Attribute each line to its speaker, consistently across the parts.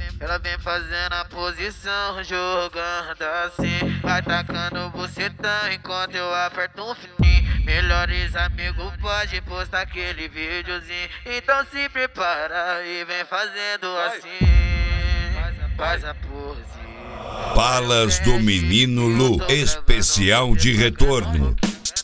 Speaker 1: Ela vem fazendo a posição, jogando assim. Vai tacando o bucetão enquanto eu aperto um fininho. Melhores amigos pode postar aquele videozinho. Então se prepara e vem fazendo assim. Faz a pose.
Speaker 2: Balas do Menino Lu, especial de retorno.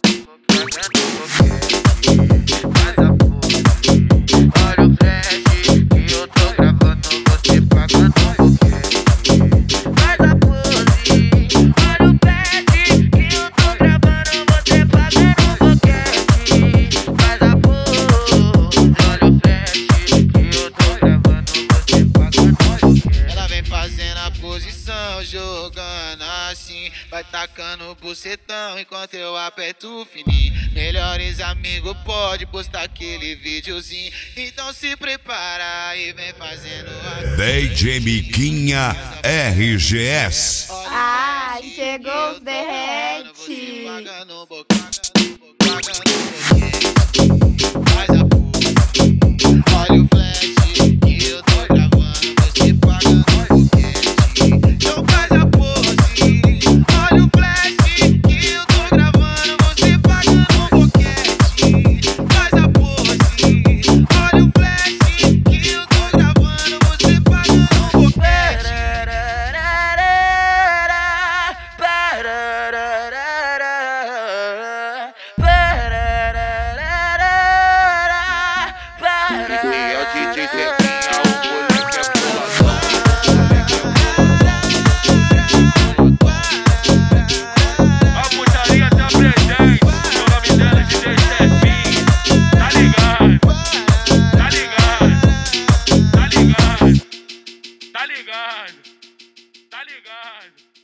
Speaker 1: Olha o flash que eu tô gravando, você pagando boquete. Faz a pose. Olha o flash que eu tô gravando, você pagando boquete. Faz a pose. Olha o flash que eu tô gravando, você pagando boquete. Ela vem fazendo a posição, jogando assim. Vai tacando o bucetão enquanto eu aperto o fininho. Melhores amigos pode postar aquele videozinho. Então se prepara e vem fazendo assim.
Speaker 2: DJ Miquinha RGS.
Speaker 3: Ai, chegou os derrete.
Speaker 1: Faz a pose. Olha o flash que eu tô gravando, você pagando boquete. Então faz a pose. Olha o flash que eu tô gravando, você pagando boquete. Faz a pose. Olha o flash que eu tô gravando, você pagando boquete.
Speaker 4: E é o DJ Zequinha, o moleque é boladão. A putaria tá presente, o nome dela é DJ Zequinha. Tá ligado? Tá ligado? Tá ligado? Tá ligado? Tá ligado?